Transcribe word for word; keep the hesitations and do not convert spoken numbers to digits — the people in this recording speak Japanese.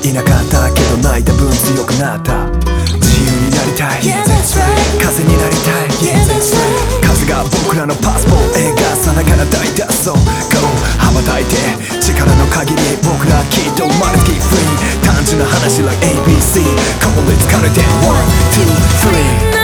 いなかったけど泣いた分強くなった。自由になりたい、yeah, that's right. 風になりたい、yeah, that's right. 風が僕らのパスポート映画さながら大脱走 Go 羽ばたいて力の限り僕らきっと生まれつき Free 単純な話 like エービーシー Come on let's count it down ワン、ツー、スリー